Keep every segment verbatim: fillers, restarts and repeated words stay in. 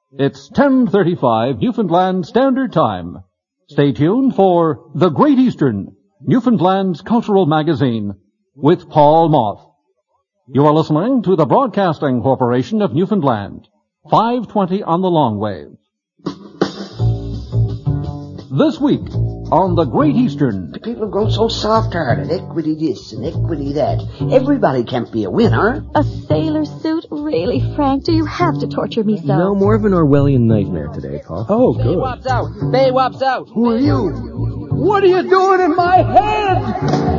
It's ten thirty-five Newfoundland Standard Time. Stay tuned for The Great Eastern, Newfoundland's cultural magazine, with Paul Moth. You are listening to the Broadcasting Corporation of Newfoundland, five twenty on the long wave. This week on The Great Eastern. The people have grown so soft-hearted. Equity this and equity that. Everybody can't be a winner. A sailor suit? Really, Frank? Do you have to torture me so? No, more of an Orwellian nightmare today, Paul. Oh, good. Baywap's out. Baywap's out. Who are you? What are you doing in my head?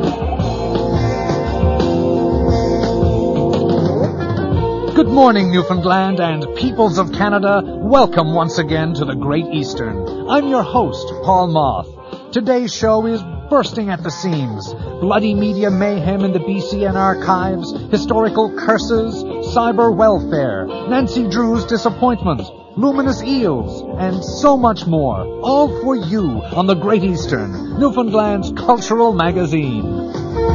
Good morning, Newfoundland and peoples of Canada. Welcome once again to the Great Eastern. I'm your host, Paul Moth. Today's show is bursting at the seams. Bloody media mayhem in the B C N archives, historical curses, cyber welfare, Nancy Drew's disappointment, luminous eels, and so much more. All for you on the Great Eastern, Newfoundland's cultural magazine.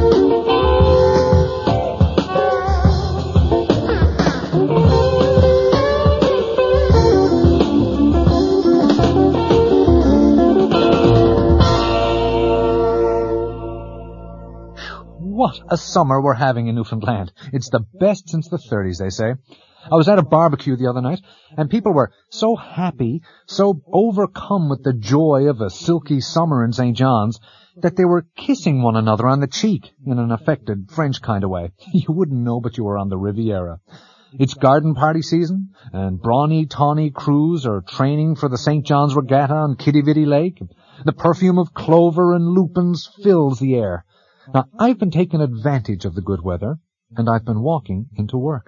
What a summer we're having in Newfoundland. It's the best since the thirties, they say. I was at a barbecue the other night, and people were so happy, so overcome with the joy of a silky summer in Saint John's, that they were kissing one another on the cheek in an affected French kind of way. You wouldn't know but you were on the Riviera. It's garden party season, and brawny, tawny crews are training for the Saint John's Regatta on Kitty Vitty Lake. The perfume of clover and lupins fills the air. Now, I've been taking advantage of the good weather, and I've been walking into work.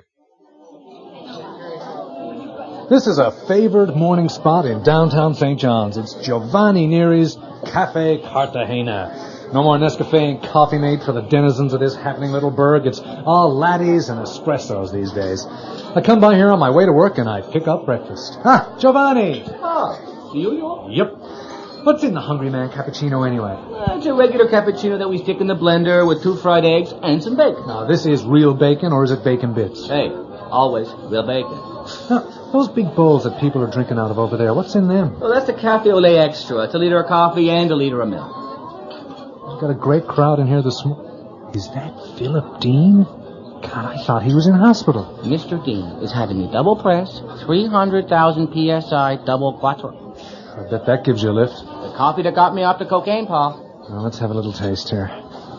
This is a favored morning spot in downtown Saint John's. It's Giovanni Neri's Cafe Cartagena. No more Nescafe and coffee made for the denizens of this happening little burg. It's all latties and espressos these days. I come by here on my way to work, and I pick up breakfast. Ah, Giovanni! Oh, you, you? Yep. What's in the Hungry Man cappuccino anyway? Uh, it's a regular cappuccino that we stick in the blender with two fried eggs and some bacon. Now, this is real bacon, or is it bacon bits? Hey, always real bacon. Now, those big bowls that people are drinking out of over there, what's in them? Well, that's the Cafe au lait extra. It's a liter of coffee and a liter of milk. You've got a great crowd in here this morning. Is that Philip Dean? God, I thought he was in hospital. Mister Dean is having me double press, three hundred thousand P S I double quattro. I bet that gives you a lift. The coffee that got me off the cocaine, Paul. Now, let's have a little taste here.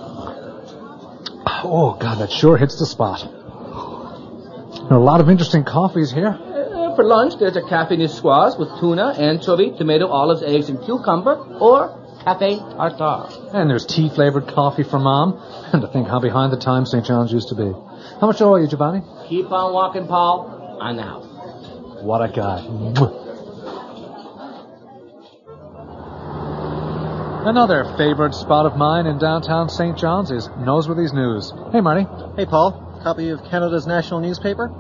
Oh, God, that sure hits the spot. There are a lot of interesting coffees here. Uh, for lunch, there's a Cafe Niçoise with tuna, anchovy, tomato, olives, eggs, and cucumber, or Cafe Tartare. And there's tea-flavored coffee for Mom. And to think how behind the times Saint John's used to be. How much owe you, Giovanni? Keep on walking, Paul. On the house. What a guy. Another favorite spot of mine in downtown Saint John's is Noseworthy's News. Hey, Marty. Hey, Paul. Copy of Canada's national newspaper?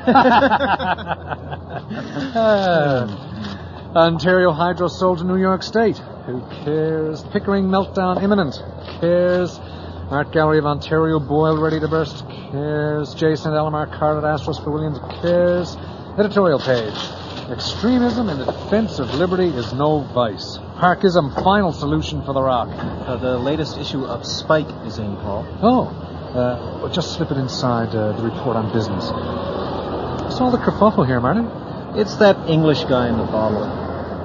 uh, Ontario Hydro sold to New York State. Who cares? Pickering meltdown imminent. Cares? Art Gallery of Ontario Boyle ready to burst. Cares? Jason Alamar carded Astros for Williams. Cares? Editorial page. Extremism in the defense of liberty is no vice. Parkism, final solution for the rock. Uh, the latest issue of Spike is in, Paul. Oh, uh, just slip it inside uh, the report on business. What's all the kerfuffle here, Martin? It's that English guy in the bottle.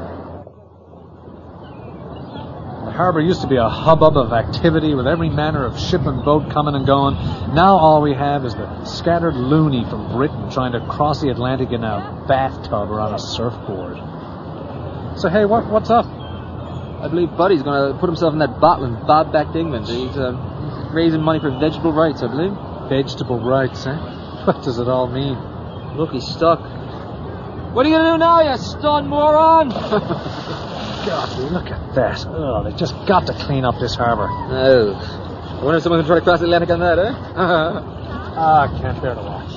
The harbor used to be a hubbub of activity with every manner of ship and boat coming and going. Now all we have is the scattered loony from Britain trying to cross the Atlantic in a bathtub or on a surfboard. So, hey, what what's up? I believe Buddy's going to put himself in that bottle and bob back to England. He's uh, raising money for vegetable rights, I believe. Vegetable rights, eh? What does it all mean? Look, he's stuck. What are you going to do now, you stunned moron? God, look at that. Oh, they just got to clean up this harbor. Oh. I wonder if someone's going to try to cross the Atlantic on that, eh? Ah, I can't bear to watch.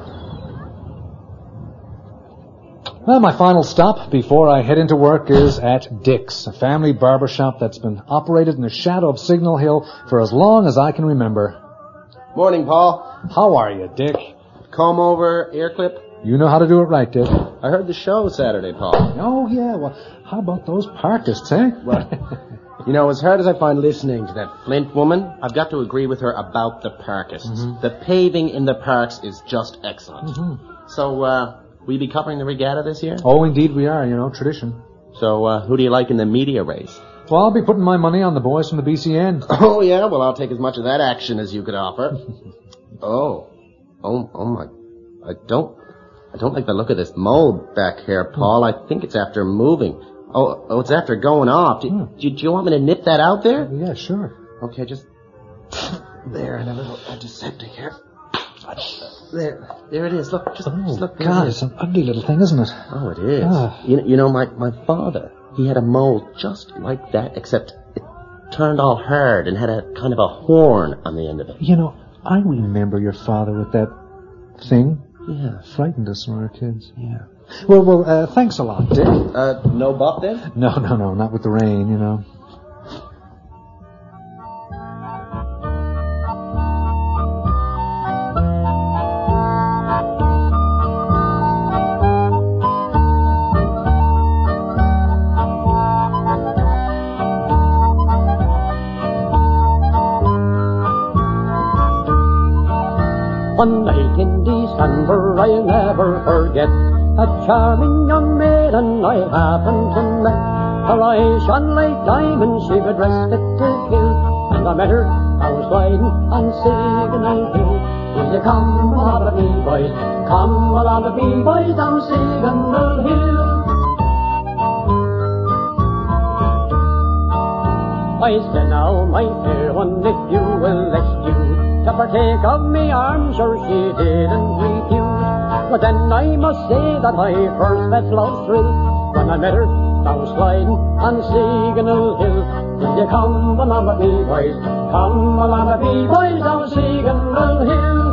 Well, my final stop before I head into work is at Dick's, a family barbershop that's been operated in the shadow of Signal Hill for as long as I can remember. Morning, Paul. How are you, Dick? Comb over, ear clip. You know how to do it right, Dick. I heard the show Saturday, Paul. Oh, yeah. Well, how about those Parkists, eh? Well, you know, as hard as I find listening to that Flint woman, I've got to agree with her about the Parkists. Mm-hmm. The paving in the parks is just excellent. Mm-hmm. So, uh, will you be covering the regatta this year? Oh, indeed we are, you know, tradition. So, uh, who do you like in the media race? Well, I'll be putting my money on the boys from the B C N. Oh, yeah? Well, I'll take as much of that action as you could offer. oh. Oh, oh my... I don't... I don't like the look of this mold back here, Paul. I think it's after moving. Oh, oh, it's after going off. Do, hmm. do, do you want me to nip that out there? Yeah, sure. Okay, just... There, and a little antiseptic here. There, there it is. Look, just, oh, just look. God, it's an ugly little thing, isn't it? Oh, it is. Ah. You, you know, my, my father, he had a mole just like that, except it turned all hard and had a kind of a horn on the end of it. You know, I remember your father with that thing. Yeah. Frightened us when we were kids. Yeah. Well, well, uh, thanks a lot, Dick. Uh, no buff then? No, no, no, not with the rain, you know. One night in December I'll never forget, a charming young maiden I happened to met. Her eyes shone like diamonds, she was dressed fit to kill, and I met her, I was riding on Signal Hill. Will you come along with me, boys, come along with me, boys, down Signal Hill. I said, now, my fair one, if you will excuse to partake of me arms, sure she didn't refuse. But then I must say that I first met love's thrill when I met her down sliding on Signal Hill. Will you come along with me, boys, come along with me, boys, down Signal Hill.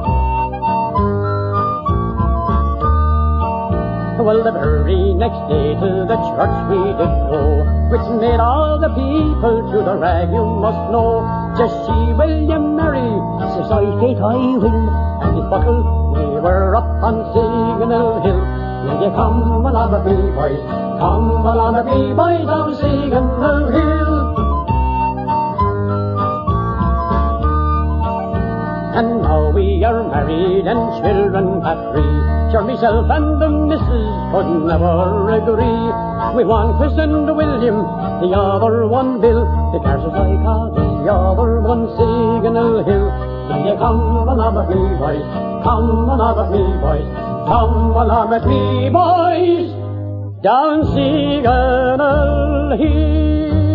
Well, the very next day to the church we did go, which made all the people to the rag, you must know. Just she will you marry, says I, Kate, I will. And his buckle, we were up on Signal Hill. Will you come along with me, boys, come along with me, boys, down Signal Hill. And now we are married and children have three. Sure, myself and the missus could never agree. We one christened William, the other one Bill. The Carsons I call the other one Signal Hill. Will you come along with me, boys, come along with me, boys, come along with me, boys, down Signal Hill.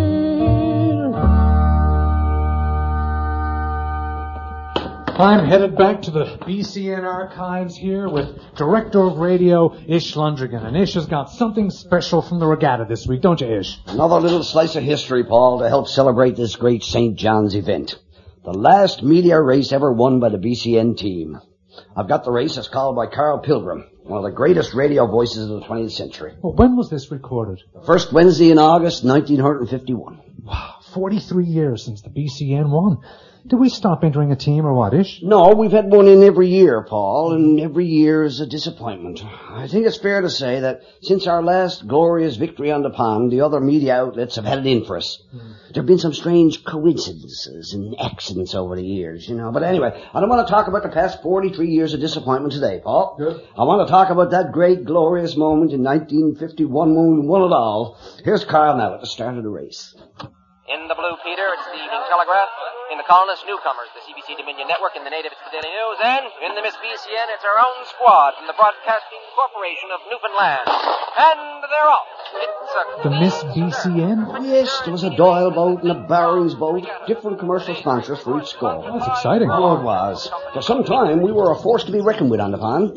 I'm headed back to the B C N archives here with Director of Radio Ish Lundrigan. And Ish has got something special from the regatta this week, don't you, Ish? Another little slice of history, Paul, to help celebrate this great Saint John's event. The last media race ever won by the B C N team. I've got the race as called by Carl Pilgrim, one of the greatest radio voices of the twentieth century. Well, when was this recorded? The first Wednesday in August, nineteen fifty-one. Wow, forty-three years since the B C N won. Did we stop entering a team or what, Ish? No, we've had one in every year, Paul, and every year is a disappointment. I think it's fair to say that since our last glorious victory on the pond, the other media outlets have had it in for us. Mm. There have been some strange coincidences and accidents over the years, you know. But anyway, I don't want to talk about the past forty-three years of disappointment today, Paul. Good. I want to talk about that great, glorious moment in nineteen fifty-one when we won it all. Here's Carl now at the start of the race. In the blue, Peter, it's the Evening Telegraph. In the colonists, newcomers, the C B C Dominion Network. In the native, it's the Daily News. And in the Miss B C N, it's our own squad from the Broadcasting Corporation of Newfoundland. And they're off. It's a the Miss B C N? Yes, there was a Doyle boat and a Barings boat. Different commercial sponsors for each score. Oh, that's exciting. Oh, it was. For some time, we were a force to be reckoned with on the pond.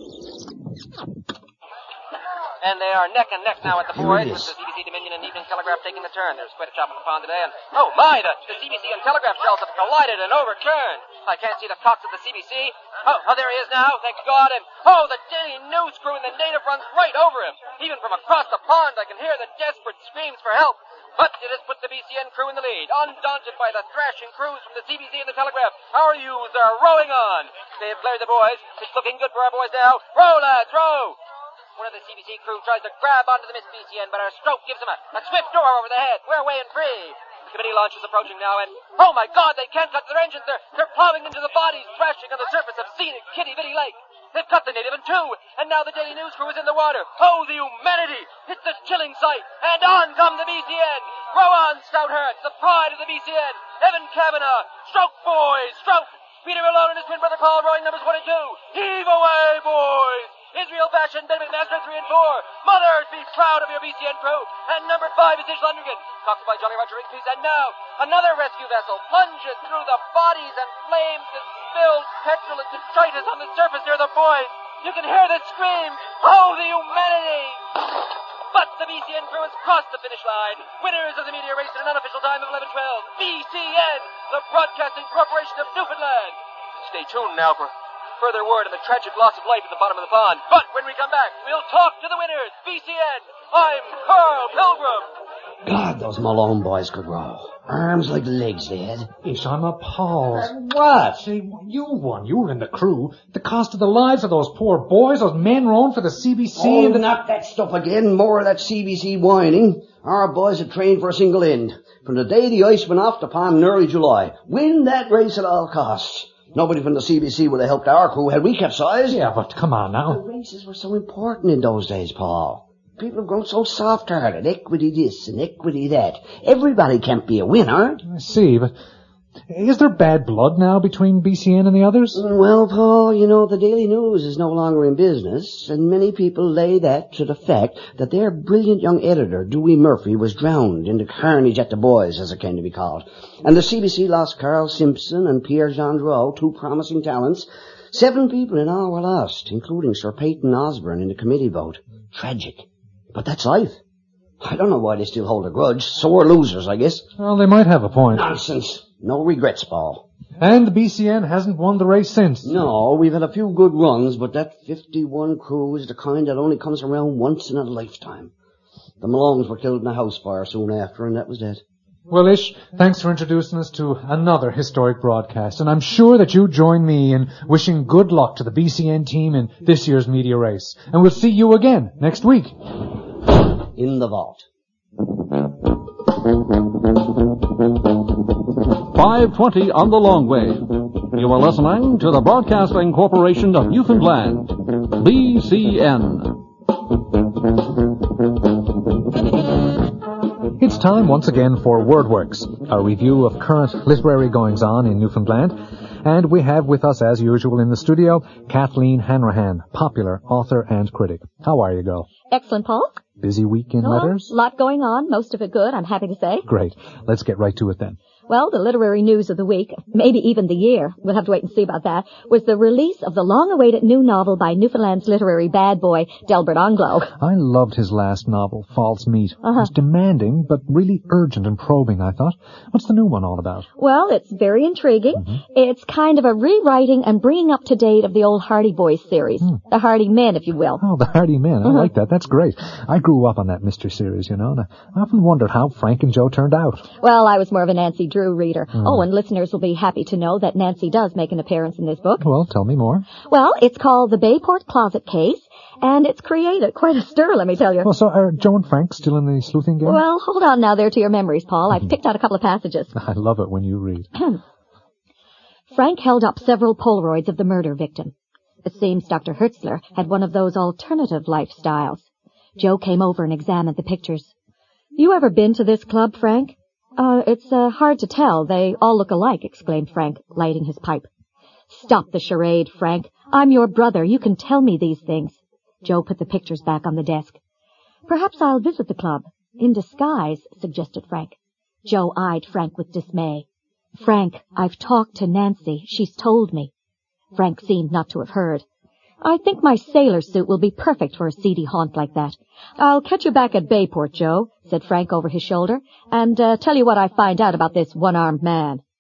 And they are neck and neck now at the boards with the C B C Dominion and Evening Telegraph taking the turn. There's quite a chop on the pond today. And, oh, my, the, the C B C and Telegraph shells have collided and overturned. I can't see the cocks of the C B C. Oh, oh, there he is now, thank God. And, oh, the Daily News crew and the native runs right over him. Even from across the pond, I can hear the desperate screams for help. But it has put the B C N crew in the lead. Undaunted by the thrashing crews from the C B C and the Telegraph, our youths are rowing on. They have cleared the boys. It's looking good for our boys now. Row, lads, row! One of the C B C crew tries to grab onto the Miss B C N, but our stroke gives him a, a swift door over the head. We're away and free. The committee launch is approaching now, and, oh my God, they can't cut their engines. They're, they're plowing into the bodies, thrashing on the surface of scenic Kitty Vitty Lake. They've cut the native in two, and now the Daily News crew is in the water. Oh, the humanity! It's a chilling sight, and on come the B C N. Row on, Stouthart, the pride of the B C N. Evan Kavanagh, stroke, boys, stroke. Peter Malone and his twin brother Paul rowing numbers one and two. Heave away, boys. Israel Bashan, Ben McMaster, three and four. Mothers, be proud of your B C N crew. And number five is Ish Lundergan, cocked by Jolly Roger Riggs. And now, another rescue vessel plunges through the bodies and flames and spills petrol and detritus on the surface near the boys. You can hear the scream. Oh, the humanity! But the B C N crew has crossed the finish line. Winners of the media race in an unofficial time of eleven twelve. B C N, the Broadcasting Corporation of Newfoundland. Stay tuned now for further word of the tragic loss of life at the bottom of the pond. But when we come back, we'll talk to the winners. B C N, I'm Carl Pilgrim. God, those Malone boys could row. Arms like legs they had. Ish, I'm appalled. What? Say, you won. You were in the crew. The cost of the lives of those poor boys, those men rowing for the C B C. Oh, and the... not that stuff again. More of that C B C whining. Our boys had trained for a single end. From the day the ice went off the pond in early July. Win that race at all costs. Nobody from the C B C would have helped our crew had we kept size. Yeah, but come on now. The races were so important in those days, Paul. People have grown so soft-hearted. Equity this and equity that. Everybody can't be a winner. I see, but is there bad blood now between B C N and the others? Well, Paul, you know, the Daily News is no longer in business, and many people lay that to the fact that their brilliant young editor, Dewey Murphy, was drowned in the carnage at the boys, as it came to be called. And the C B C lost Carl Simpson and Pierre Gendreau, two promising talents. Seven people in all were lost, including Sir Peyton Osborne in the committee vote. Tragic. But that's life. I don't know why they still hold a grudge. Sore losers, I guess. Well, they might have a point. Nonsense. No regrets, Paul. And the B C N hasn't won the race since. No, we've had a few good runs, but that fifty-one crew is the kind that only comes around once in a lifetime. The Malones were killed in a house fire soon after, and that was that. Well, Ish, thanks for introducing us to another historic broadcast, and I'm sure that you join me in wishing good luck to the B C N team in this year's media race. And we'll see you again next week. In the vault. five twenty on the long wave. You are listening to the Broadcasting Corporation of Newfoundland, B C N. It's time once again for WordWorks, a review of current literary goings-on in Newfoundland. And we have with us, as usual in the studio, Kathleen Hanrahan, popular author and critic. How are you, girl? Excellent, Paul. Busy week in Oh, letters? A lot going on, most of it good, I'm happy to say. Great. Let's get right to it then. Well, the literary news of the week, maybe even the year, we'll have to wait and see about that, was the release of the long-awaited new novel by Newfoundland's literary bad boy, Delbert Onglow. I loved his last novel, False Meat. Uh-huh. It was demanding, but really urgent and probing, I thought. What's the new one all about? Well, it's very intriguing. Mm-hmm. It's kind of a rewriting and bringing up to date of the old Hardy Boys series. Hmm. The Hardy Men, if you will. Oh, the Hardy Men. I Uh-huh. like that. That's great. I grew up on that mystery series, you know, and I often wondered how Frank and Joe turned out. Well, I was more of a Nancy Drew reader. Hmm. Oh, and listeners will be happy to know that Nancy does make an appearance in this book. Well, tell me more. Well, it's called The Bayport Closet Case, and it's created quite a stir, let me tell you. Well, so are Joe and Frank still in the sleuthing game? Well, hold on now there to your memories, Paul. I've picked out a couple of passages. I love it when you read. Frank held up several Polaroids of the murder victim. It seems Doctor Hertzler had one of those alternative lifestyles. Joe came over and examined the pictures. You ever been to this club, Frank? Uh, it's uh, hard to tell. They all look alike, exclaimed Frank, lighting his pipe. Stop the charade, Frank. I'm your brother. You can tell me these things. Joe put the pictures back on the desk. Perhaps I'll visit the club. In disguise, suggested Frank. Joe eyed Frank with dismay. Frank, I've talked to Nancy. She's told me. Frank seemed not to have heard. I think my sailor suit will be perfect for a seedy haunt like that. I'll catch you back at Bayport, Joe, said Frank over his shoulder, and uh, tell you what I find out about this one-armed man.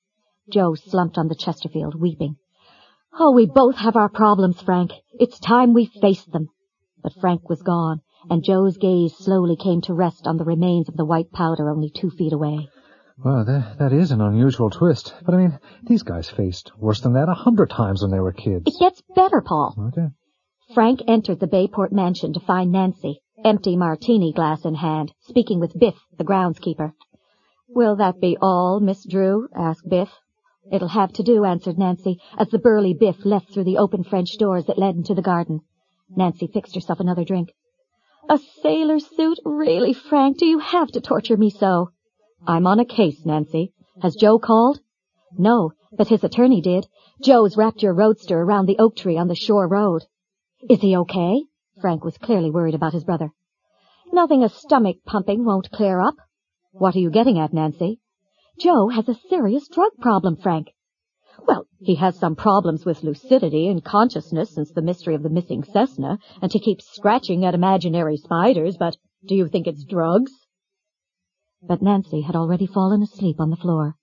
Joe slumped on the Chesterfield, weeping. Oh, we both have our problems, Frank. It's time we faced them. But Frank was gone, and Joe's gaze slowly came to rest on the remains of the white powder only two feet away. Well, that, that is an unusual twist. But, I mean, these guys faced worse than that a hundred times when they were kids. It gets better, Paul. Okay. Frank entered the Bayport mansion to find Nancy, empty martini glass in hand, speaking with Biff, the groundskeeper. Will that be all, Miss Drew? Asked Biff. It'll have to do, answered Nancy, as the burly Biff left through the open French doors that led into the garden. Nancy fixed herself another drink. A sailor suit? Really, Frank? Do you have to torture me so? I'm on a case, Nancy. Has Joe called? No, but his attorney did. Joe's wrapped your roadster around the oak tree on the shore road. Is he okay? Frank was clearly worried about his brother. Nothing a stomach pumping won't clear up. What are you getting at, Nancy? Joe has a serious drug problem, Frank. Well, he has some problems with lucidity and consciousness since the mystery of the missing Cessna, and he keeps scratching at imaginary spiders, but do you think it's drugs? But Nancy had already fallen asleep on the floor.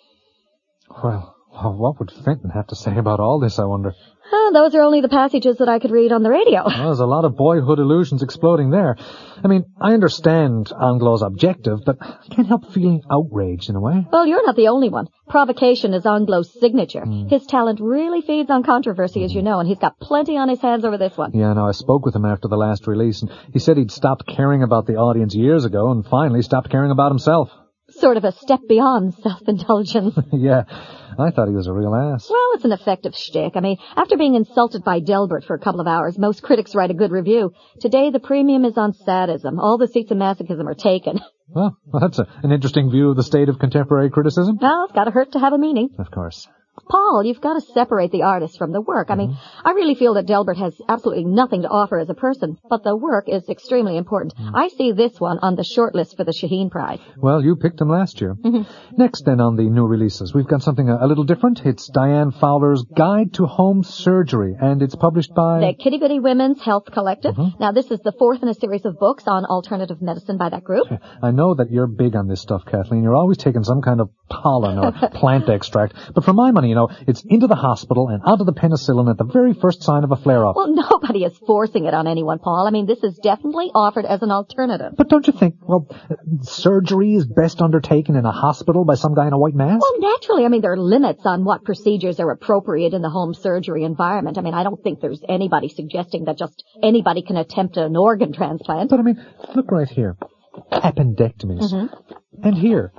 Well, what would Fenton have to say about all this, I wonder? Oh, those are only the passages that I could read on the radio. Well, there's a lot of boyhood illusions exploding there. I mean, I understand Anglos's objective, but I can't help feeling outraged in a way. Well, you're not the only one. Provocation is Anglos's signature. Mm. His talent really feeds on controversy, mm. as you know, and he's got plenty on his hands over this one. Yeah, no, I spoke with him after the last release, and he said he'd stopped caring about the audience years ago and finally stopped caring about himself. Sort of a step beyond self-indulgence. Yeah, I thought he was a real ass. Well, it's an effective shtick. I mean, after being insulted by Delbert for a couple of hours, most critics write a good review. Today, the premium is on sadism. All the seats of masochism are taken. Well, well that's a, an interesting view of the state of contemporary criticism. Well, it's got to hurt to have a meaning. Of course. Paul, you've got to separate the artist from the work. I mean, mm-hmm. I really feel that Delbert has absolutely nothing to offer as a person, but the work is extremely important. Mm. I see this one on the short list for the Shaheen Prize. Well, you picked him last year. Mm-hmm. Next, then, on the new releases, we've got something a, a little different. It's Diane Fowler's Guide to Home Surgery, and it's published by... the Kitty Bitty Women's Health Collective. Mm-hmm. Now, this is the fourth in a series of books on alternative medicine by that group. I know that you're big on this stuff, Kathleen. You're always taking some kind of pollen or plant extract. But for my money, you know, it's into the hospital and onto the penicillin at the very first sign of a flare-up. Well, nobody is forcing it on anyone, Paul. I mean, this is definitely offered as an alternative. But don't you think, well, surgery is best undertaken in a hospital by some guy in a white mask? Well, naturally. I mean, there are limits on what procedures are appropriate in the home surgery environment. I mean, I don't think there's anybody suggesting that just anybody can attempt an organ transplant. But, I mean, look right here. Appendectomies. Mm-hmm. And here.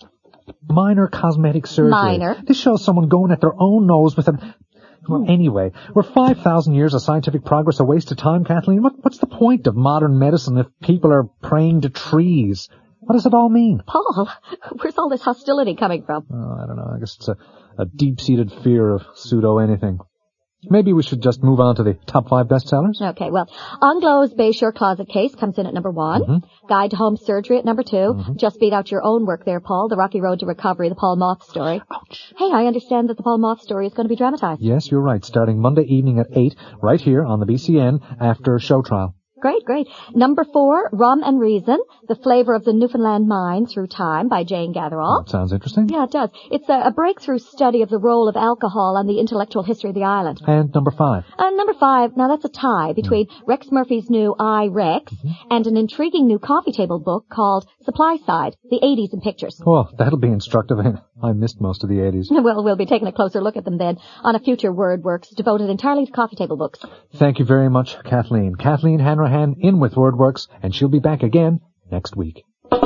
Minor cosmetic surgery. Minor. This shows someone going at their own nose with a... Well, anyway, we're five thousand years of scientific progress a waste of time, Kathleen? What, what's the point of modern medicine if people are praying to trees? What does it all mean? Paul, where's all this hostility coming from? Oh, I don't know. I guess it's a, a deep-seated fear of pseudo-anything. Maybe we should just move on to the top five bestsellers. Okay, well, Anglos's Bayshore Closet Case comes in at number one. Mm-hmm. Guide to Home Surgery at number two. Mm-hmm. Just beat out your own work there, Paul. The Rocky Road to Recovery, the Paul Moth story. Ouch. Hey, I understand that the Paul Moth story is going to be dramatized. Yes, you're right. Starting Monday evening at eight, right here on the B C N after show trial. Great, great. Number four, Rum and Reason, The Flavor of the Newfoundland Mine Through Time by Jane Gatherall. That sounds interesting. Yeah, it does. It's a, a breakthrough study of the role of alcohol on the intellectual history of the island. And number five. And number five, now that's a tie between mm. Rex Murphy's new I, Rex, mm-hmm. and an intriguing new coffee table book called Supply Side, the eighties in Pictures. Well, that'll be instructive. I missed most of the eighties. Well, we'll be taking a closer look at them then on a future WordWorks devoted entirely to coffee table books. Thank you very much, Kathleen. Kathleen Hanrahan in with WordWorks, and she'll be back again next week.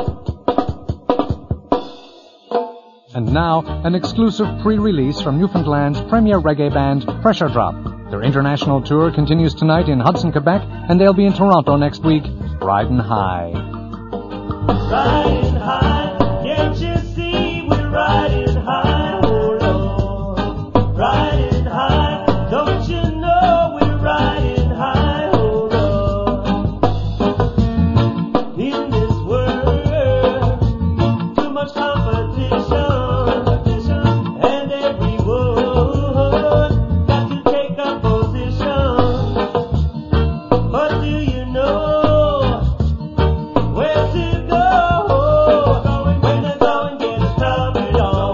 And now, an exclusive pre-release from Newfoundland's premier reggae band, Pressure Drop. Their international tour continues tonight in Hudson, Quebec, and they'll be in Toronto next week, riding high. Riding high, can't you see we're riding high, oh Lord. Riding high, don't you know we're riding high, oh Lord. In this world, too much competition. Where to go when the going gets crowded on?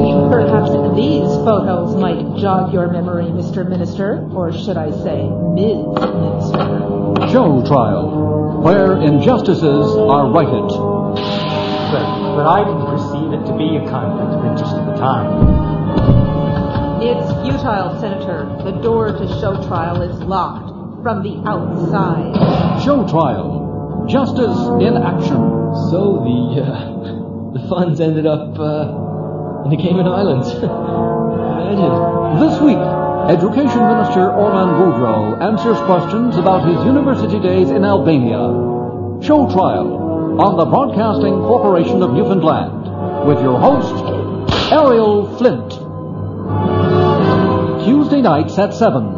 Perhaps these photos might jog your memory, Mister Minister, or should I say, Miz Minister. Show trial, where injustices are righted. But, but I didn't perceive it to be a conflict of interest at the time. It's futile, Senator. The door to show trial is locked from the outside. Show trial, justice in action. So the, uh, the funds ended up, uh, in the Cayman Islands. Imagine. This week, Education Minister Orman Woodrow answers questions about his university days in Albania. Show trial on the Broadcasting Corporation of Newfoundland with your host, Ariel Flint. Tuesday nights at seven.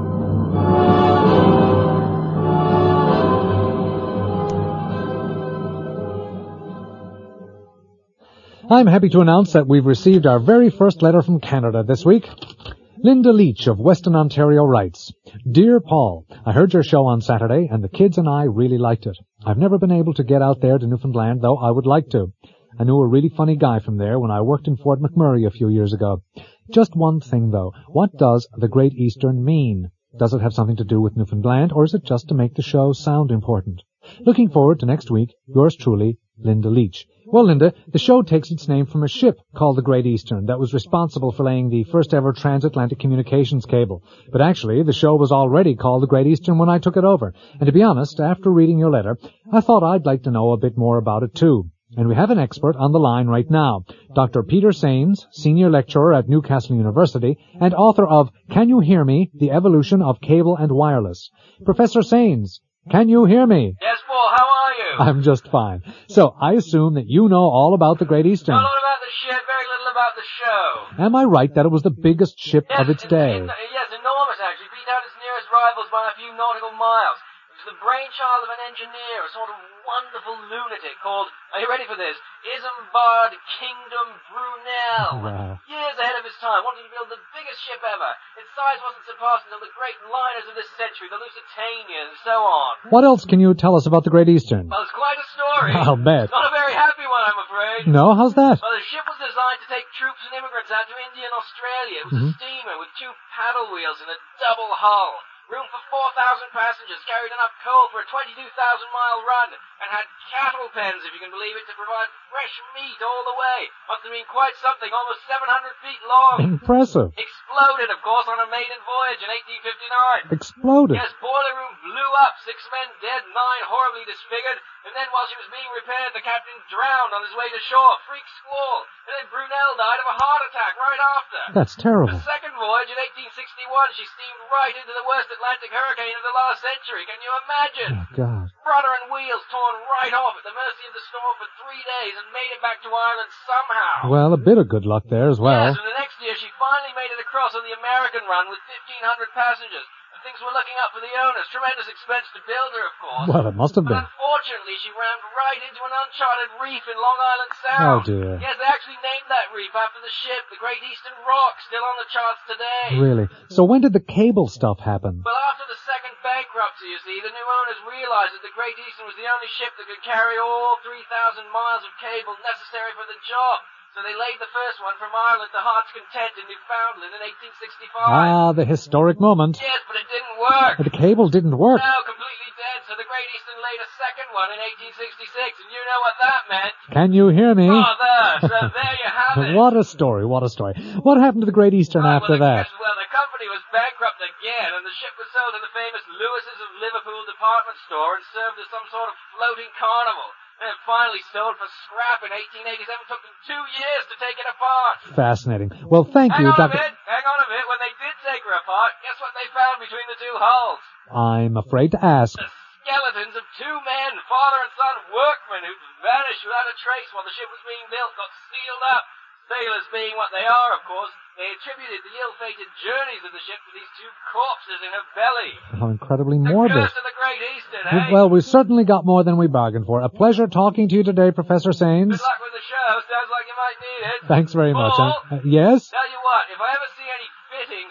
I'm happy to announce that we've received our very first letter from Canada this week. Linda Leach of Western Ontario writes, Dear Paul, I heard your show on Saturday and the kids and I really liked it. I've never been able to get out there to Newfoundland, though I would like to. I knew a really funny guy from there when I worked in Fort McMurray a few years ago. Just one thing, though. What does the Great Eastern mean? Does it have something to do with Newfoundland, or is it just to make the show sound important? Looking forward to next week. Yours truly, Linda Leach. Well, Linda, the show takes its name from a ship called the Great Eastern that was responsible for laying the first ever transatlantic communications cable. But actually, the show was already called the Great Eastern when I took it over. And to be honest, after reading your letter, I thought I'd like to know a bit more about it too. And we have an expert on the line right now, Doctor Peter Sains, senior lecturer at Newcastle University and author of Can You Hear Me? The Evolution of Cable and Wireless. Professor Sains, can you hear me? Yes, Paul, how are you? I'm just fine. So, I assume that you know all about the Great Eastern. A lot about the ship, very little about the show. Am I right that it was the biggest ship yes, of its day? It, it, yes, enormous actually. Beat out its nearest rivals by a few nautical miles. It was the brainchild of an engineer, a sort of wonderful lunatic called, are you ready for this? Isambard Kingdom Brunel. Wow. Years ahead of his time, wanted to build the biggest ship ever. Its size wasn't surpassed until the great liners of this century, the Lusitania and so on. What else can you tell us about the Great Eastern? Well, it's quite a story. I'll bet. It's not a very happy one, I'm afraid. No, how's that? Well, the ship was designed to take troops and immigrants out to India and Australia. It was Mm-hmm. a steamer with two paddle wheels and a double hull. Room for four thousand passengers, carried enough coal for a twenty-two thousand mile run, and had cattle pens, if you can believe it, to provide fresh meat all the way. Must have been quite something, almost seven hundred feet long. Impressive. Exploded, of course, on a maiden voyage in eighteen fifty-nine. Exploded? Yes, boiler room blew up, six men dead, nine horribly disfigured, and then while she was being repaired, the captain drowned on his way to shore, freak squall, and then Brunel died of a heart attack right after. That's terrible. The second voyage in eighteen sixty-one, she steamed right into the worst Atlantic hurricane of the last century. Can you imagine? Oh, God. Rudder and wheels torn right off at the mercy of the storm for three days and made it back to Ireland somehow. Well, a bit of good luck there as well. Yes, and the next year she finally made it across on the American run with fifteen hundred passengers. And things were looking up for the owners. Tremendous expense to build her, of course. Well, it must have But been. unfortunately, she rammed right into an uncharted reef in Long Island Sound. Oh, dear. Yes, they actually named that reef after the ship, the Great Eastern Rock, still on the charts today. Really? So when did the cable stuff happen? Well, after the second bankruptcy, you see, the new owners realized that the Great Eastern was the only ship that could carry all three thousand miles of cable necessary for the job. So they laid the first one from Ireland to Heart's Content in Newfoundland in eighteen sixty-five. Ah, the historic moment. Yes, but it didn't work. The cable didn't work. No, completely dead. So the Great Eastern laid a second one in eighteen sixty-six, and you know what that meant. Can you hear me? Rather. So there you have it. What a story, what a story. What happened to the Great Eastern Oh, after well, the, that? Well, the company was bankrupt again, and the ship was sold to the famous Lewis's of Liverpool department store and served as some sort of floating carnival. And it finally sold for scrap in eighteen eighty-seven. Took them two years to take it apart. Fascinating. Well, thank Hang you, on Doctor a bit. Hang on a bit. When they did take her apart, guess what they found between the two hulls? I'm afraid to ask. The skeletons of two men, father and son workmen, who'd vanished without a trace while the ship was being built, got sealed up. Sailors being what they are, of course, they attributed the ill-fated journeys of the ship to these two corpses in her belly. How incredibly The morbid. curse of the Great Eastern, eh? Well, we certainly got more than we bargained for. A pleasure talking to you today, Professor Sains. Good luck with the show. Sounds like you might need it. Thanks very much. Paul, Uh, yes? tell you what, if I ever see any fittings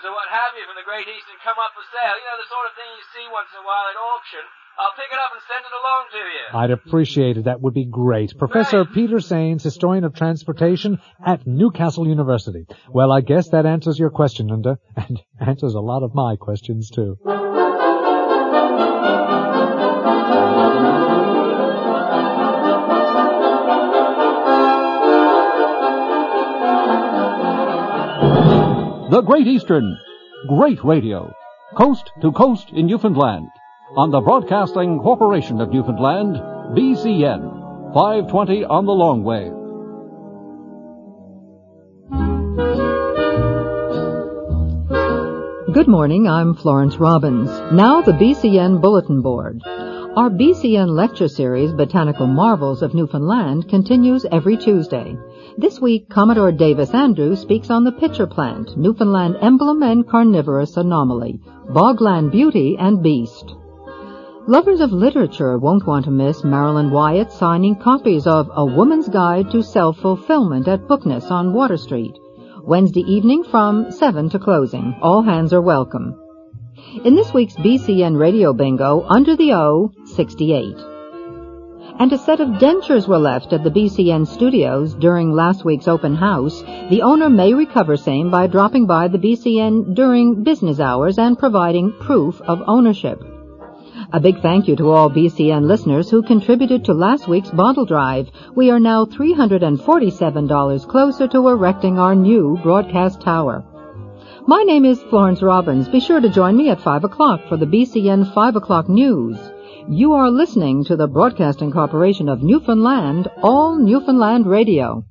or what have you from the Great Eastern come up for sale, you know, the sort of thing you see once in a while at auction, I'll pick it up and send it along to you. I'd appreciate it. That would be great. Professor Peter Sains, Historian of Transportation at Newcastle University. Well, I guess that answers your question, Linda, and answers a lot of my questions, too. The Great Eastern, great radio, coast to coast in Newfoundland, on the Broadcasting Corporation of Newfoundland, B C N, five twenty on the long wave. Good morning, I'm Florence Robbins. Now the B C N Bulletin Board. Our B C N lecture series, Botanical Marvels of Newfoundland, continues every Tuesday. This week, Commodore Davis Andrews speaks on the pitcher plant, Newfoundland emblem and carnivorous anomaly, bogland beauty and beast. Lovers of literature won't want to miss Marilyn Wyatt signing copies of A Woman's Guide to Self-Fulfillment at Bookness on Water Street, Wednesday evening from seven to closing. All hands are welcome. In this week's B C N Radio Bingo, Under the O, sixty-eight. And a set of dentures were left at the B C N studios during last week's open house. The owner may recover same by dropping by the B C N during business hours and providing proof of ownership. A big thank you to all B C N listeners who contributed to last week's bottle drive. We are now three hundred forty-seven dollars closer to erecting our new broadcast tower. My name is Florence Robbins. Be sure to join me at five o'clock for the B C N five o'clock news. You are listening to the Broadcasting Corporation of Newfoundland, all Newfoundland radio.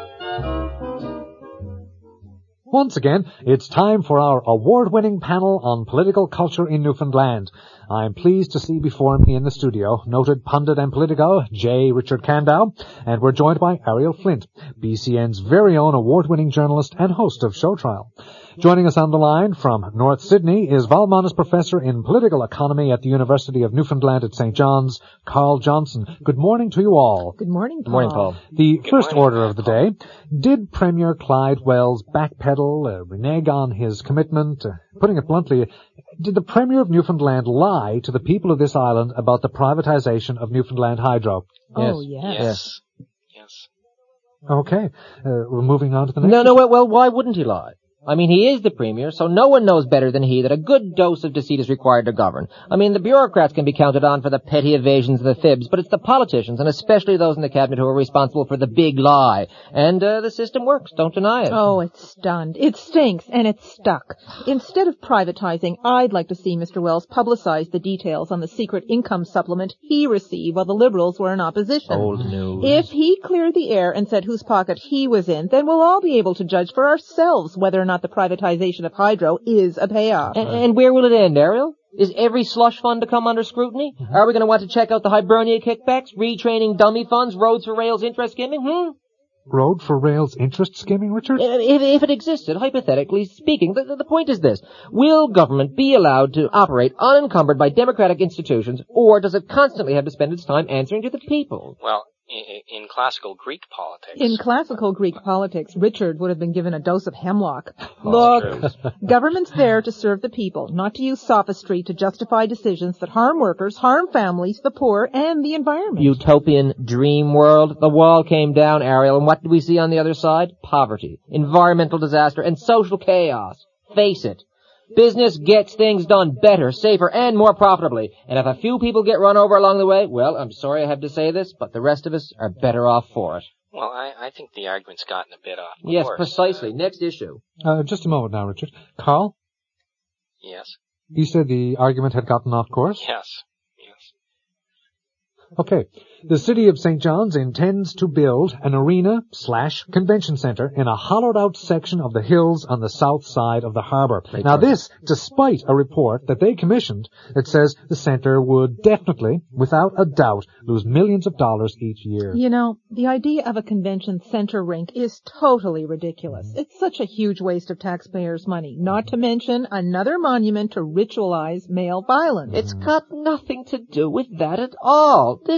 Once again, it's time for our award-winning panel on political culture in Newfoundland. I'm pleased to see before me in the studio noted pundit and politico J. Richard Candow, and we're joined by Ariel Flint, B C N's very own award-winning journalist and host of Show Trial. Joining us on the line from North Sydney is Valmonis Professor in Political Economy at the University of Newfoundland at Saint John's, Carl Johnson. Good morning to you all. Good morning, Paul. Good morning, Paul. The Good first morning. Order of the day. Did Premier Clyde Wells backpedal, uh, renege on his commitment? Uh, putting it bluntly, did the Premier of Newfoundland lie to the people of this island about the privatization of Newfoundland Hydro? Oh, yes. Yes. Yes. Yes. Okay. Uh, we're moving on to the next. No, no, well, well, why wouldn't he lie? I mean, he is the premier, so no one knows better than he that a good dose of deceit is required to govern. I mean, the bureaucrats can be counted on for the petty evasions and the fibs, but it's the politicians, and especially those in the cabinet, who are responsible for the big lie. And uh, the system works, don't deny it. Oh, it's stunned. It stinks, and it's stuck. Instead of privatizing, I'd like to see Mister Wells publicize the details on the secret income supplement he received while the Liberals were in opposition. Old news. If he cleared the air and said whose pocket he was in, then we'll all be able to judge for ourselves whether or not the privatization of Hydro is a payoff. And, and where will it end, Ariel? Is every slush fund to come under scrutiny? Mm-hmm. Are we going to want to check out the Hibernia kickbacks, retraining dummy funds, roads for rails interest skimming? Hmm? Road for rails interest skimming, Richard? If, if it existed, hypothetically speaking, the, the point is this. Will government be allowed to operate unencumbered by democratic institutions, or does it constantly have to spend its time answering to the people? Well, in, in classical Greek politics. In classical Greek politics, Richard would have been given a dose of hemlock. Look, government's there to serve the people, not to use sophistry to justify decisions that harm workers, harm families, the poor, and the environment. Utopian dream world. The wall came down, Ariel, and what did we see on the other side? Poverty, environmental disaster, and social chaos. Face it. Business gets things done better, safer, and more profitably. And if a few people get run over along the way, well, I'm sorry I have to say this, but the rest of us are better off for it. Well, I, I think the argument's gotten a bit off course. Yes, precisely. Next issue. Uh, just a moment now, Richard. Carl? Yes? You said the argument had gotten off course? Yes. Yes. Okay. The city of Saint John's intends to build an arena slash convention center in a hollowed-out section of the hills on the south side of the harbor. Great now, point. This, despite a report that they commissioned that says the center would definitely, without a doubt, lose millions of dollars each year. You know, the idea of a convention center rink is totally ridiculous. It's such a huge waste of taxpayers' money, not to mention another monument to ritualize male violence. It's got nothing to do with that at all. This is fun.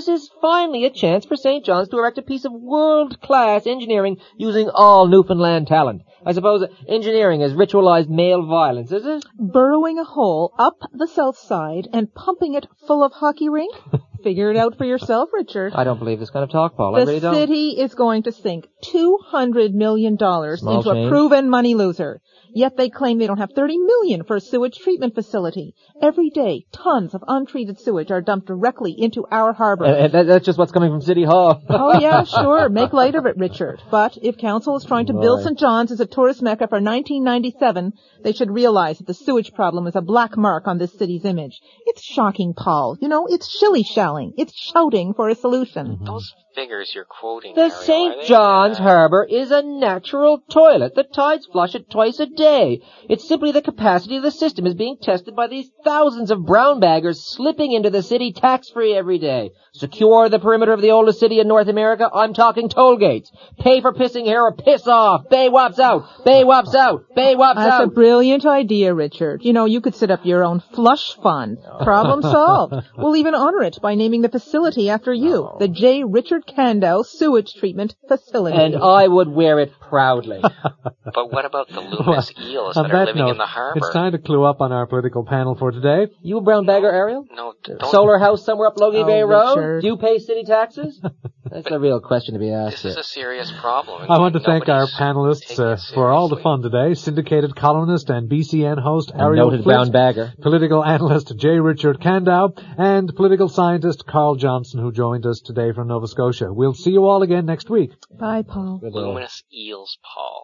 finally a chance for Saint John's to erect a piece of world-class engineering using all Newfoundland talent. I suppose engineering is ritualized male violence, is it? Burrowing a hole up the south side and pumping it full of hockey rink? Figure it out for yourself, Richard. I don't believe this kind of talk, Paul. The I really don't. city is going to sink two hundred million dollars Small into change. a proven money loser. Yet they claim they don't have thirty million dollars for a sewage treatment facility. Every day, tons of untreated sewage are dumped directly into our harbor. Uh, that, that's just what's coming from City Hall. Oh, yeah, sure. Make light of it, Richard. But if council is trying to build Right. Saint John's as a tourist mecca for nineteen ninety-seven, they should realize that the sewage problem is a black mark on this city's image. It's shocking, Paul. You know, it's shilly-shallying. It's shouting for a solution. Those figures you're quoting, The Ariel, are Saint they- John's Harbour is a natural toilet. The tides flush it twice a day. It's simply the capacity of the system is being tested by these thousands of brown baggers slipping into the city tax-free every day. Secure the perimeter of the oldest city in North America. I'm talking toll gates. Pay for pissing here or piss off. Bay Wops out. Bay Wops out. Bay Wops That's out. a brilliant idea, Richard. You know, you could set up your own flush fund. Problem solved. We'll even honor it by naming the facility after you. The J. Richard Candow Sewage Treatment Facility. And I would wear it proudly. But what about the luminous eels On that are that living note, in the harbor? it's time to clue up on our political panel for today. You a brown bagger, Ariel? No, d- don't. Solar house somewhere up Logie Oh, Bay Road? Richard. Do you pay city taxes? That's the real question to be asked This is here. a serious problem. I want to thank our Nobody's panelists taking uh, it for all the seriously. fun today. Syndicated columnist and B C N host A Ariel noted Flint, brown bagger. political analyst J. Richard Candow, and political scientist Carl Johnson, who joined us today from Nova Scotia. We'll see you all again next week. Bye, Paul. Luminous eels, Paul.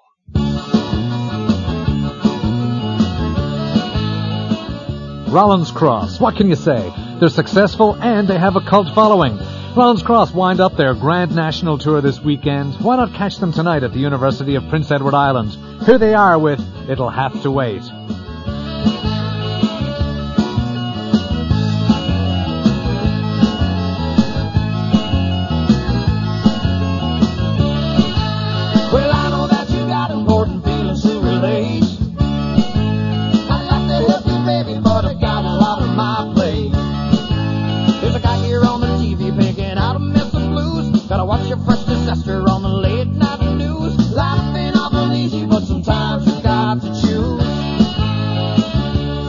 Rollins Cross, what can you say? They're successful and they have a cult following. Rollins Cross wind up their Grand National Tour this weekend. Why not catch them tonight at the University of Prince Edward Island? Here they are with It'll Have to Wait. Well, I know that you got important feelings to relate. I'd like to help you, baby, but I got a lot on my plate. There's a guy here on the T V picking out a mess of blues. Gotta watch your fresh disaster on the late night news. Life ain't awful easy, but sometimes you got to choose.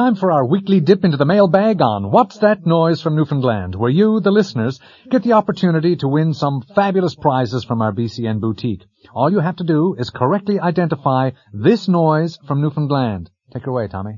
time for our weekly dip into the mailbag on What's That Noise from Newfoundland, where you, the listeners, get the opportunity to win some fabulous prizes from our B C N boutique. All you have to do is correctly identify this noise from Newfoundland. Take it away, Tommy.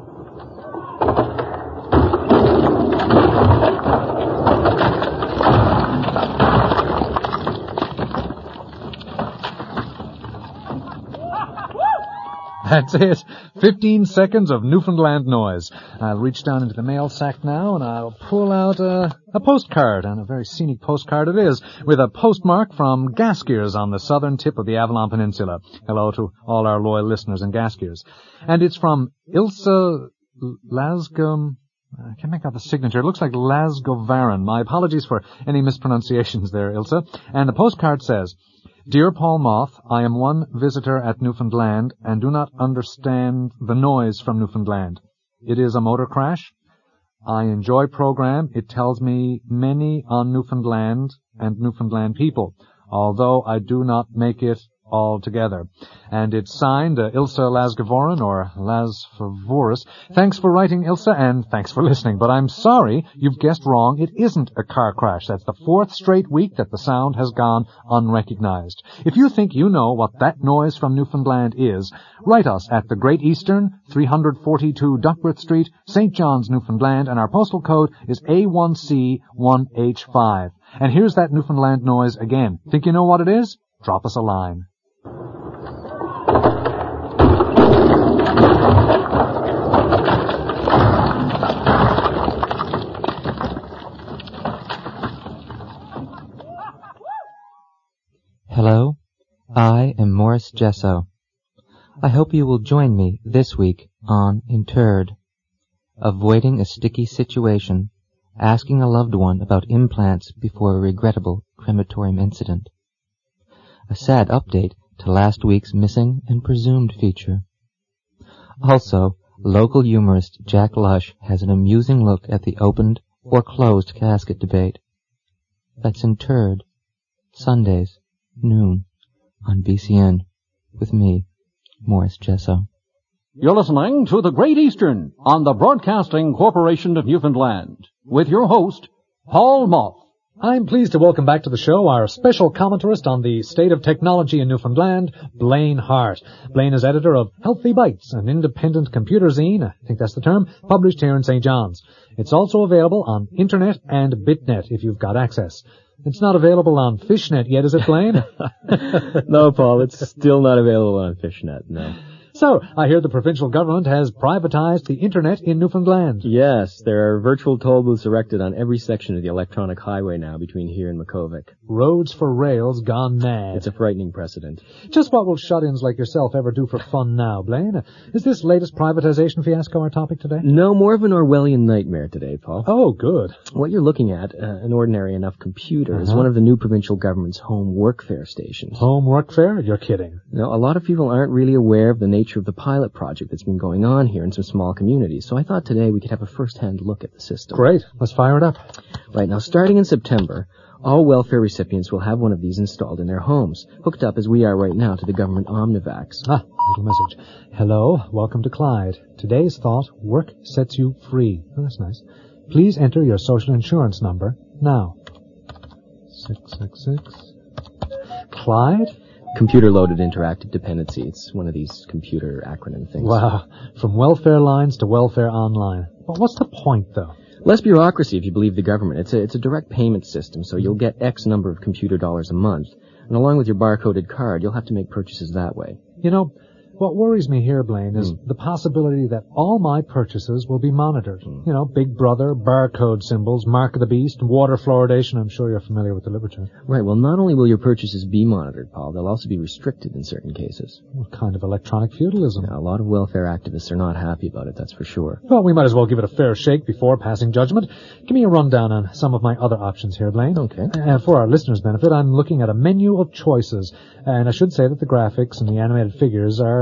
That's it. Fifteen seconds of Newfoundland noise. I'll reach down into the mail sack now, and I'll pull out a, a postcard, and a very scenic postcard it is, with a postmark from Gaskiers on the southern tip of the Avalon Peninsula. Hello to all our loyal listeners in Gaskiers. And it's from Ilse Lasgum. I can't make out the signature. It looks like Lasgovaran. My apologies for any mispronunciations there, Ilse. And the postcard says, Dear Paul Moth, I am one visitor at Newfoundland and do not understand the noise from Newfoundland. It is a motor crash. I enjoy program. It tells me many on Newfoundland and Newfoundland people, although I do not make it all together. And it's signed uh, Ilse Lasgavoren, or Lasfavoris. Thanks for writing, Ilse, and thanks for listening. But I'm sorry, you've guessed wrong. It isn't a car crash. That's the fourth straight week that the sound has gone unrecognized. If you think you know what that noise from Newfoundland is, write us at the Great Eastern, three forty-two Duckworth Street, Saint John's, Newfoundland, and our postal code is A one C one H five. And here's that Newfoundland noise again. Think you know what it is? Drop us a line. Hello, I am Morris Jesso. I hope you will join me this week on Interred. Avoiding a sticky situation, asking a loved one about implants before a regrettable crematorium incident. A sad update to last week's missing and presumed feature. Also, local humorist Jack Lush has an amusing look at the opened or closed casket debate. That's Interred, Sundays, noon, on B C N, with me, Morris Jesso. You're listening to The Great Eastern on the Broadcasting Corporation of Newfoundland, with your host, Paul Moth. I'm pleased to welcome back to the show our special commentarist on the state of technology in Newfoundland, Blaine Hart. Blaine is editor of Healthy Bites, an independent computer zine, I think that's the term, published here in Saint John's. It's also available on Internet and BitNet if you've got access. It's not available on Fishnet yet, is it, Blaine? No, Paul, it's still not available on Fishnet, no. So, I hear the provincial government has privatized the Internet in Newfoundland. Yes, there are virtual toll booths erected on every section of the electronic highway now between here and Makkovik. Roads for rails gone mad. It's a frightening precedent. Just what will shut-ins like yourself ever do for fun now, Blaine? Is this latest privatization fiasco our topic today? No, more of an Orwellian nightmare today, Paul. Oh, good. What you're looking at, uh, an ordinary enough computer, uh-huh. is one of the new provincial government's home workfare stations. Home workfare? You're kidding. No, a lot of people aren't really aware of the nature of the pilot project that's been going on here in some small communities, so I thought today we could have a first-hand look at the system. Great. Let's fire it up. Right, now starting in September, all welfare recipients will have one of these installed in their homes, hooked up as we are right now to the government Omnivacs. Ah, little message. Hello, welcome to Clyde. Today's thought, work sets you free. Oh, that's nice. Please enter your social insurance number now. Six, six, six. Clyde? Computer-loaded interactive dependency. It's one of these computer acronym things. Wow. From welfare lines to welfare online. Well, what's the point, though? Less bureaucracy if you believe the government. It's a, it's a direct payment system, so you'll get X number of computer dollars a month. And along with your barcoded card, you'll have to make purchases that way. You know, what worries me here, Blaine, is mm. the possibility that all my purchases will be monitored. Mm. You know, Big Brother, barcode symbols, Mark of the Beast, water fluoridation. I'm sure you're familiar with the literature. Right. Well, not only will your purchases be monitored, Paul, they'll also be restricted in certain cases. What kind of electronic feudalism? Now, a lot of welfare activists are not happy about it, that's for sure. Well, we might as well give it a fair shake before passing judgment. Give me a rundown on some of my other options here, Blaine. Okay. And for our listeners' benefit, I'm looking at a menu of choices. And I should say that the graphics and the animated figures are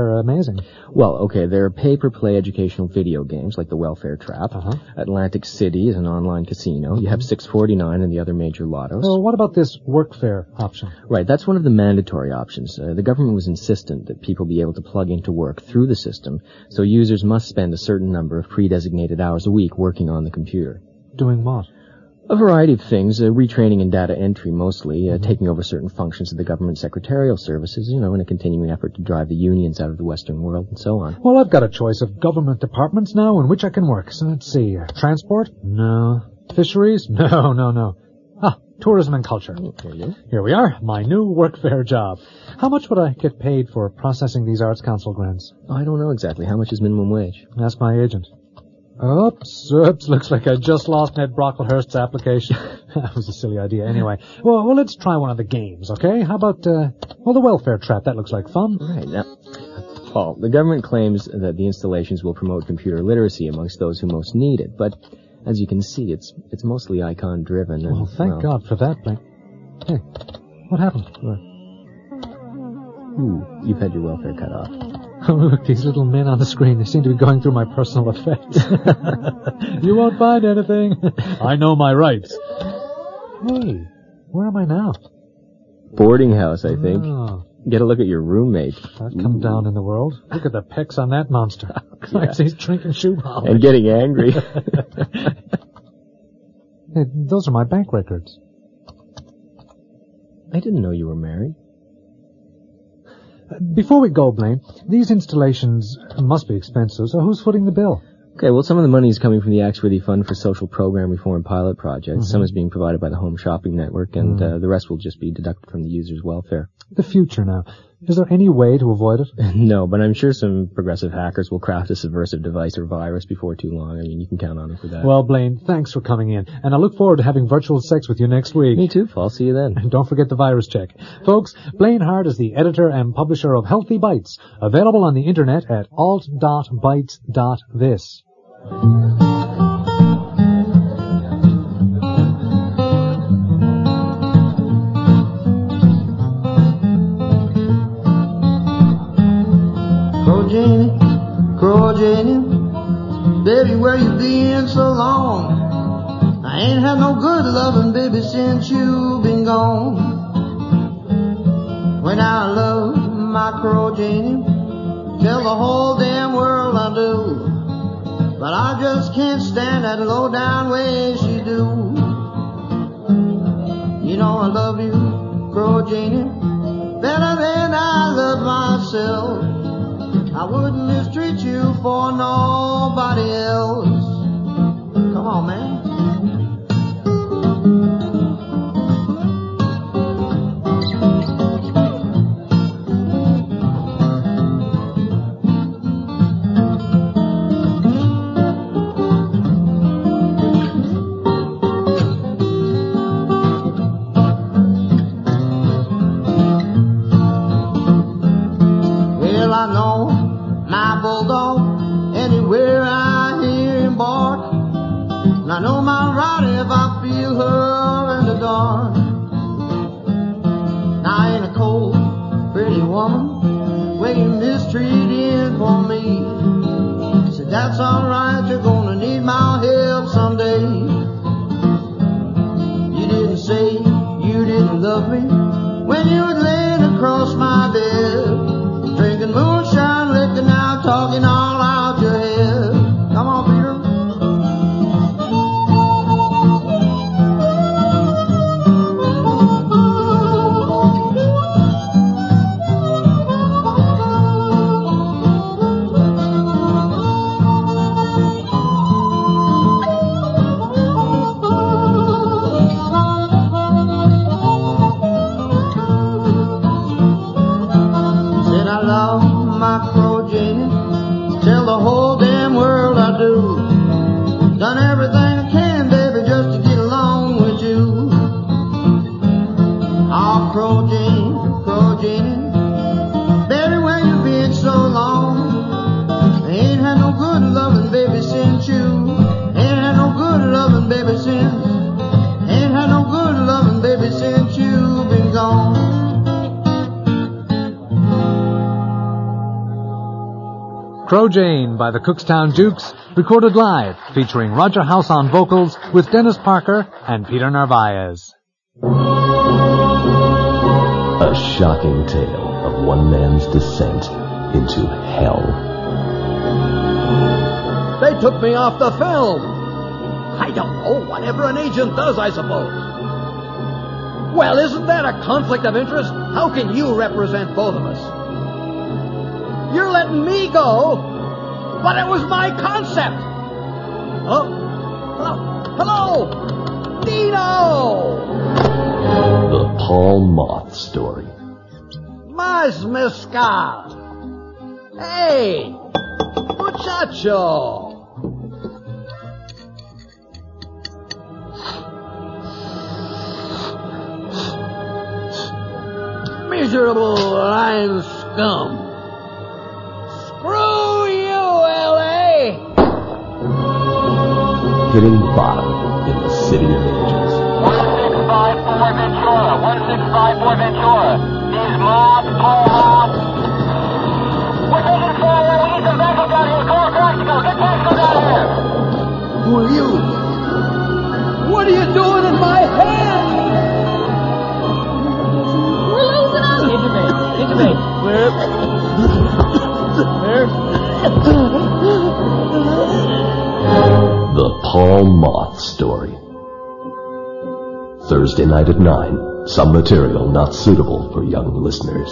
are amazing. Well, okay, there are pay-per-play educational video games like the Welfare Trap. Uh-huh. Atlantic City is an online casino. Mm-hmm. You have six forty-nine and the other major lottos. Well, what about this Workfare option? Right, that's one of the mandatory options. Uh, the government was insistent that people be able to plug into work through the system, so users must spend a certain number of pre-designated hours a week working on the computer. Doing what? A variety of things, uh, retraining and data entry mostly, uh, mm-hmm. taking over certain functions of the government secretarial services, you know, in a continuing effort to drive the unions out of the Western world and so on. Well, I've got a choice of government departments now in which I can work. So let's see. Uh, transport? No. Fisheries? No, no, no. Ah, tourism and culture. Oh, there you go. Here we are, my new Workfare job. How much would I get paid for processing these Arts Council grants? I don't know exactly. How much is minimum wage? Ask my agent. Oops, oops, looks like I just lost Ned Brocklehurst's application. That was a silly idea anyway. Well, well, let's try one of the games, okay? How about, uh, well, the Welfare Trap. That looks like fun. Right, now, Paul, the government claims that the installations will promote computer literacy amongst those who most need it, but as you can see, it's it's mostly icon-driven. And, well, thank well, God for that, Blake. Hey, what happened? What? Ooh, you've had your welfare cut off. Oh, look, these little men on the screen, they seem to be going through my personal effects. You won't find anything. I know my rights. Hey, where am I now? Boarding house, I think. Oh. Get a look at your roommate. I've come Ooh. down in the world. Look at the pecs on that monster. Yeah. He's drinking shoe polish. And getting angry. Hey, those are my bank records. I didn't know you were married. Before we go, Blaine, these installations must be expensive, so who's footing the bill? Okay, well, some of the money is coming from the Axworthy Fund for Social Program Reform pilot projects. Mm-hmm. Some is being provided by the Home Shopping Network, and mm. uh, the rest will just be deducted from the user's welfare. The future now. Is there any way to avoid it? No, but I'm sure some progressive hackers will craft a subversive device or virus before too long. I mean, you can count on them for that. Well, Blaine, thanks for coming in, and I look forward to having virtual sex with you next week. Me too, Paul. See you then. And don't forget the virus check. Folks, Blaine Hart is the editor and publisher of Healthy Bites, available on the internet at alt dot bites dot this. Crow Jenny, Crow Jenny, baby, where you been so long? I ain't had no good loving, baby, since you been gone. When I love my Crow Jenny, tell the whole damn world I do. But I just can't stand that low down way she do. You know I love you, Crow Jenny, better than I love myself. I wouldn't mistreat you for nobody else. Come on, man. I know my Roddy if I feel her in the dark. Now I ain't a cold, pretty woman waiting mistreated for me. Said that's alright, you're gonna need my help someday. You didn't say you didn't love me when you was laying across my bed, drinking moonshine liquor now, talking all out your head. Come on, Peter. Joe Jane by the Cookstown Dukes, recorded live, featuring Roger House on vocals with Dennis Parker and Peter Narvaez. A shocking tale of one man's descent into hell. They took me off the film. I don't know, whatever an agent does, I suppose. Well, isn't that a conflict of interest? How can you represent both of us? You're letting me go, but it was my concept. Oh, hello, hello, Dino! The Paul Moth Story. Mas Mescal. Hey, muchacho. Miserable lying scum. Screw you, L A! Hitting bottom in the City of Angels. one six five four Ventura. one six five four Ventura. These mobs, Paul Moth. We're taking fire. We need some backup down here. Call Practical. Get Practical down here. Who are you? What are you doing in my hand? We're losing us. Intimate. Intimate. Clear. Clear. The Paul Moth Story. Thursday night at nine. Some material not suitable for young listeners.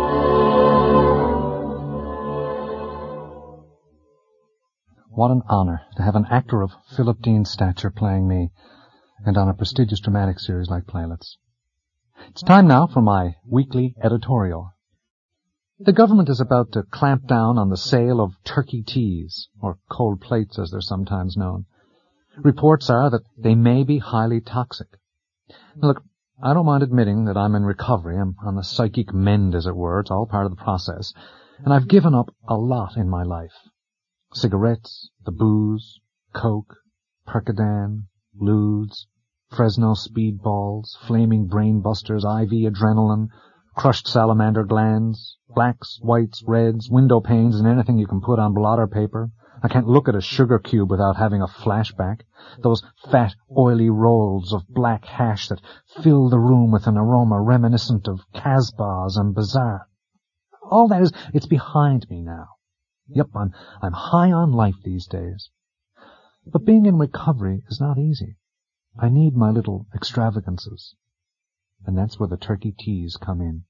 What an honor to have an actor of Philip Dean's stature playing me, and on a prestigious dramatic series like Playlets. It's time now for my weekly editorial. The government is about to clamp down on the sale of turkey teas, or cold plates as they're sometimes known. Reports are that they may be highly toxic. Now look, I don't mind admitting that I'm in recovery. I'm on the psychic mend, as it were. It's all part of the process. And I've given up a lot in my life. Cigarettes, the booze, coke, Percodan, ludes, Fresno speedballs, flaming brain busters, I V adrenaline, crushed salamander glands, blacks, whites, reds, window panes, and anything you can put on blotter paper. I can't look at a sugar cube without having a flashback. Those fat, oily rolls of black hash that fill the room with an aroma reminiscent of Casbahs and Bazaar. All that is, it's behind me now. Yep, I'm, I'm high on life these days. But being in recovery is not easy. I need my little extravagances. And that's where the turkey teas come in.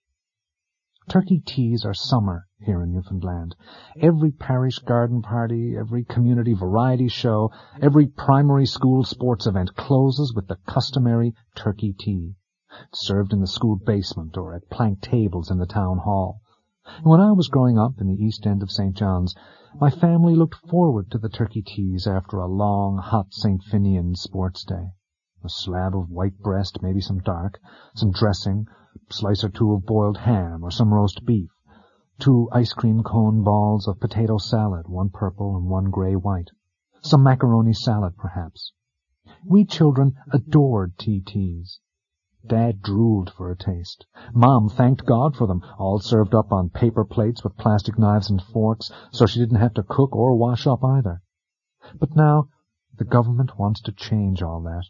Turkey teas are summer here in Newfoundland. Every parish garden party, every community variety show, every primary school sports event closes with the customary turkey tea. It's served in the school basement or at planked tables in the town hall. When I was growing up in the east end of Saint John's, my family looked forward to the turkey teas after a long, hot Saint Finian sports day. A slab of white breast, maybe some dark, some dressing, a slice or two of boiled ham or some roast beef, two ice cream cone balls of potato salad, one purple and one gray-white, some macaroni salad, perhaps. We children adored T Ts. Dad drooled for a taste. Mom thanked God for them, all served up on paper plates with plastic knives and forks, so she didn't have to cook or wash up either. But now, the government wants to change all that.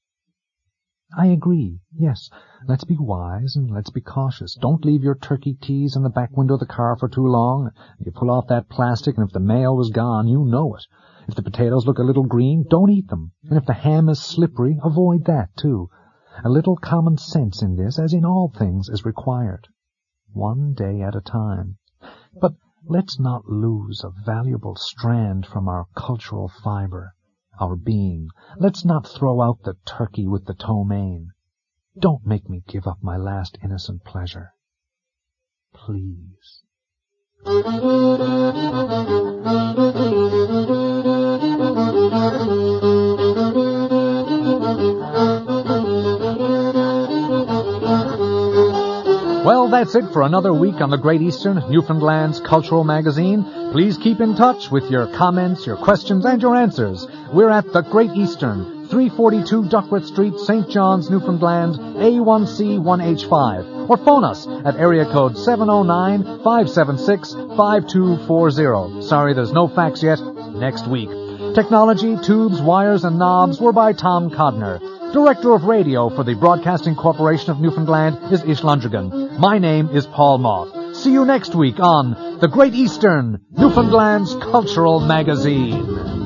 I agree, yes, let's be wise and let's be cautious. Don't leave your turkey teas in the back window of the car for too long. You pull off that plastic, and if the mayo was gone, you know it. If the potatoes look a little green, don't eat them. And if the ham is slippery, avoid that, too. A little common sense in this, as in all things, is required. One day at a time. But let's not lose a valuable strand from our cultural fiber, our being. Let's not throw out the turkey with the ptomaine. Don't make me give up my last innocent pleasure. Please. Well, that's it for another week on the Great Eastern, Newfoundland's cultural magazine. Please keep in touch with your comments, your questions, and your answers. We're at the Great Eastern, three forty-two Duckworth Street, Saint John's, Newfoundland, A one C one H five. Or phone us at area code seven oh nine, five seven six, five two four zero. Sorry, there's no fax yet. Next week. Technology, tubes, wires, and knobs were by Tom Codner. Director of Radio for the Broadcasting Corporation of Newfoundland is Ish Lundrigan. My name is Paul Moth. See you next week on The Great Eastern, Newfoundland's cultural magazine.